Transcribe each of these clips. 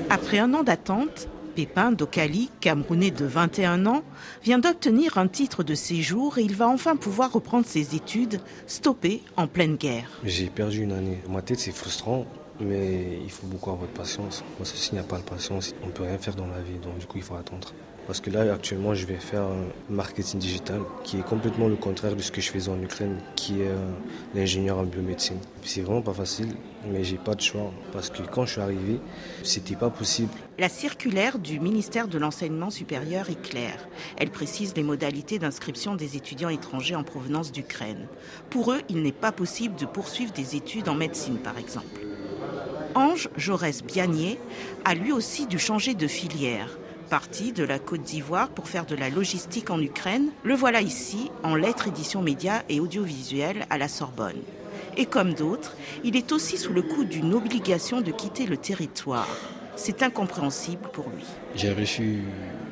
Après un an d'attente, Pépin Dokali, Camerounais de 21 ans, vient d'obtenir un titre de séjour et il va enfin pouvoir reprendre ses études, stoppées en pleine guerre. J'ai perdu une année. Dans ma tête, c'est frustrant, mais il faut beaucoup avoir de patience. Parce que s'il n'y a pas de patience, on ne peut rien faire dans la vie, donc du coup, il faut attendre. Parce que là, actuellement, je vais faire un marketing digital qui est complètement le contraire de ce que je faisais en Ukraine, qui est l'ingénieur en biomédecine. C'est vraiment pas facile, mais j'ai pas de choix parce que quand je suis arrivé, c'était pas possible. La circulaire du ministère de l'Enseignement supérieur est claire. Elle précise les modalités d'inscription des étudiants étrangers en provenance d'Ukraine. Pour eux, il n'est pas possible de poursuivre des études en médecine, par exemple. Ange Jaurès-Bianier a lui aussi dû changer de filière. Parti de la Côte d'Ivoire pour faire de la logistique en Ukraine, le voilà ici en lettres, éditions, médias et audiovisuels à la Sorbonne. Et comme d'autres, il est aussi sous le coup d'une obligation de quitter le territoire. C'est incompréhensible pour lui. J'ai reçu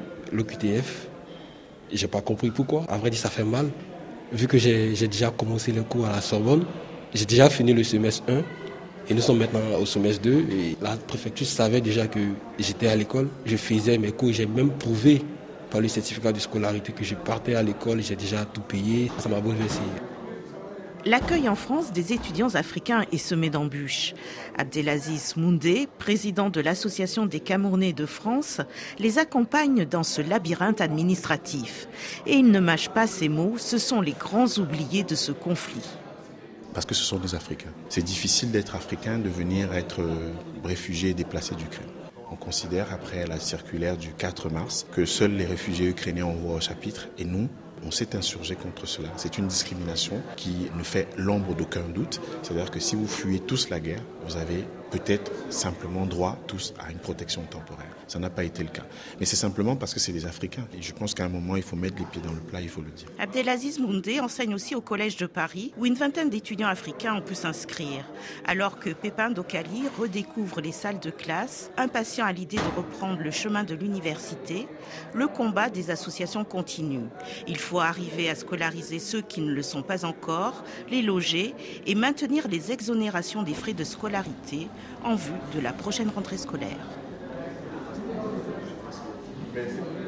l'OQTF, j'ai pas compris pourquoi. À vrai dire, ça fait mal. Vu que j'ai déjà commencé le cours à la Sorbonne, j'ai déjà fini le semestre 1. Et nous sommes maintenant au semestre 2 et la préfecture savait déjà que j'étais à l'école, je faisais mes cours, j'ai même prouvé par le certificat de scolarité que je partais à l'école, j'ai déjà tout payé, ça m'a bouleversé. L'accueil en France des étudiants africains est semé d'embûches. Abdelaziz Moundé, président de l'Association des Camerounais de France, les accompagne dans ce labyrinthe administratif. Et il ne mâche pas ses mots, ce sont les grands oubliés de ce conflit. Parce que ce sont des Africains. C'est difficile d'être africain, de venir être réfugié et déplacé d'Ukraine. On considère, après la circulaire du 4 mars, que seuls les réfugiés ukrainiens ont voix au chapitre et nous, on s'est insurgé contre cela. C'est une discrimination qui ne fait l'ombre d'aucun doute. C'est-à-dire que si vous fuyez tous la guerre, vous avez peut-être simplement droit tous à une protection temporaire. Ça n'a pas été le cas. Mais c'est simplement parce que c'est des Africains. Et je pense qu'à un moment, il faut mettre les pieds dans le plat, il faut le dire. Abdelaziz Moundé enseigne aussi au Collège de Paris, où une vingtaine d'étudiants africains ont pu s'inscrire. Alors que Pépin Dokali redécouvre les salles de classe, impatient à l'idée de reprendre le chemin de l'université, le combat des associations continue. Il faut arriver à scolariser ceux qui ne le sont pas encore, les loger et maintenir les exonérations des frais de scolarité en vue de la prochaine rentrée scolaire. Merci.